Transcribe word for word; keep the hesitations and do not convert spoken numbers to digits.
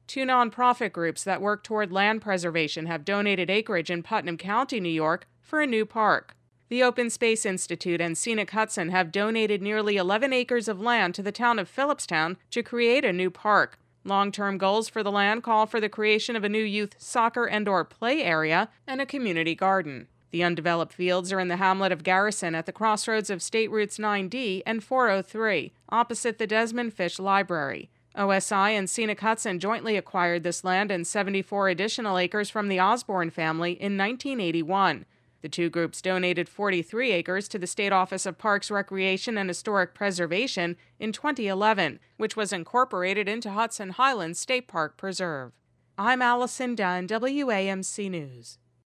Two nonprofit groups that work toward land preservation have donated acreage in Putnam County, New York, for a new park. The Open Space Institute and Scenic Hudson have donated nearly eleven acres of land to the town of Phillipstown to create a new park. Long-term goals for the land call for the creation of a new youth soccer and/or play area and a community garden. The undeveloped fields are in the hamlet of Garrison at the crossroads of State Routes nine D and four oh three, opposite the Desmond Fish Library. O S I and Scenic Hudson jointly acquired this land and seventy-four additional acres from the Osborne family in nineteen eighty-one. The two groups donated forty-three acres to the State Office of Parks, Recreation, and Historic Preservation in twenty eleven, which was incorporated into Hudson Highlands State Park Preserve. I'm Allison Dunn, W A M C News.